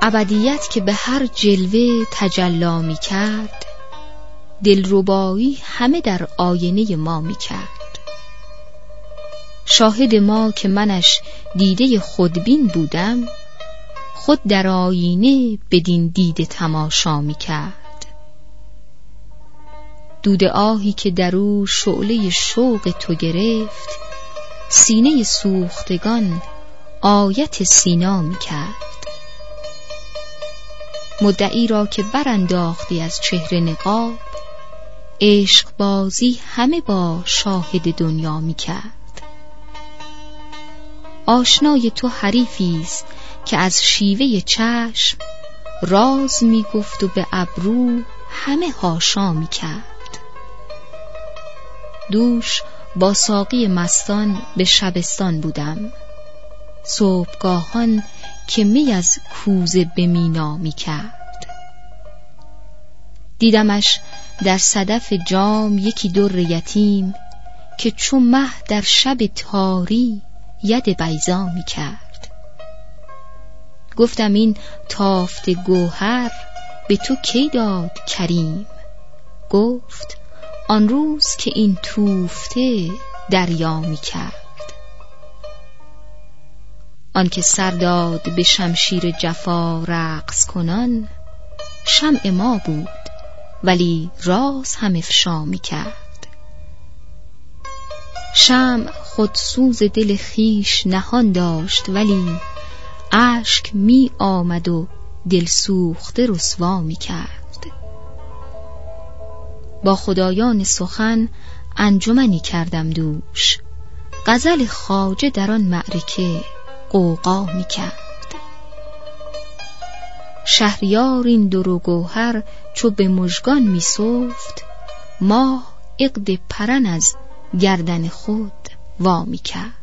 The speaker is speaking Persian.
ابدیت که به هر جلوه تجلی می کرد، دلربایی همه در آینه ما می کرد. شاهد ما که منش دیده خودبین بودم، خود در آینه بدین دیده تماشا می کرد. دود آهی که در او شعله شوق تو گرفت، سینه سوختگان آیت سینا می کرد. مدعی را که برانداختی از چهره نقاب، عشق بازی همه با شاهد دنیا می کرد. آشنای تو حریفی است که از شیوه چشم راز می گفت و به ابرو همه حاشا می کرد. دوش با ساقی مستان به شبستان بودم، صبحگاهان که می از کوزه به مینا می کرد. دیدمش در صدف جام یکی در یتیم، که چو مه در شب تاری ید بیضا می کرد. گفتم این تافت گوهر به تو کی داد کریم؟ گفت آن روز که این توفته دریا می کرد. آن که سر داد به شمشیر جفا رقص کنان، شمع ما بود ولی راز هم افشا می کرد. شمع خود سوز دل خیش نهان داشت، ولی اشک می آمد و دل سوخته رسوا می کرد. با خدایان سخن انجمنی کردم دوش، غزل خواجه در آن معرکه غوغا می کرد. شهریار این در و گوهر چو به مژگان می سفت، ماه عقد پرن از گردن خود وا می کرد.